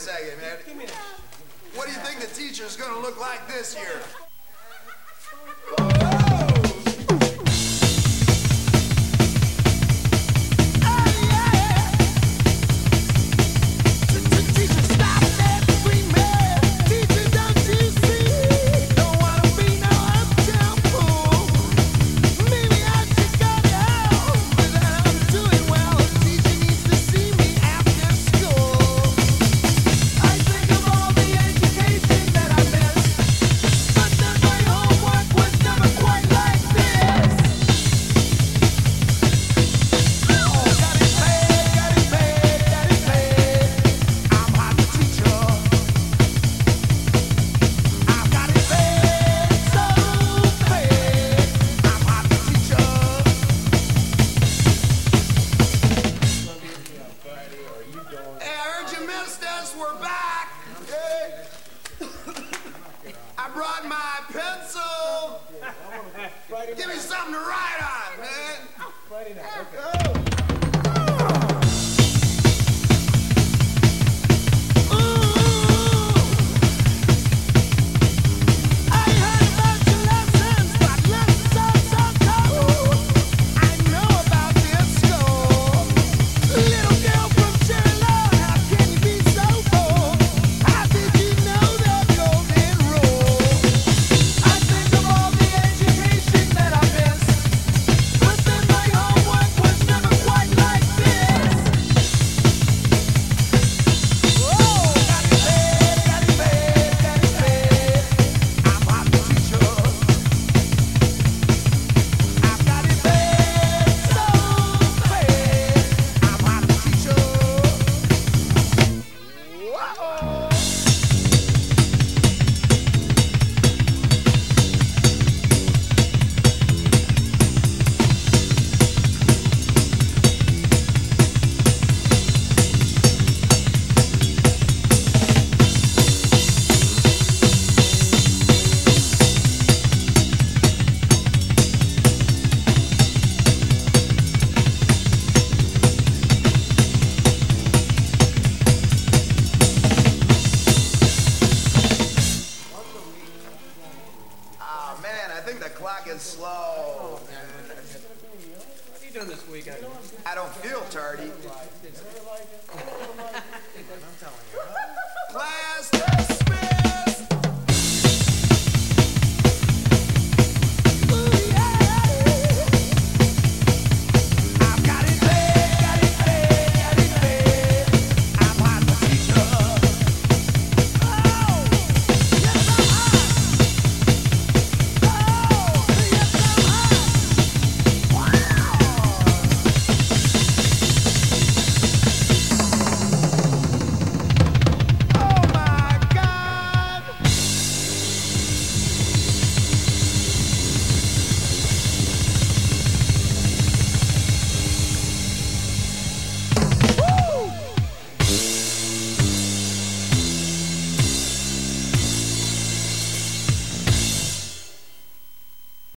second, man. What do you think the teacher's gonna look like this year? We're back. I brought my pencil. Give me something to write on, man. Friday night. Okay. The clock is slow. What are you doing this weekend? I don't feel tardy. I'm telling you. Class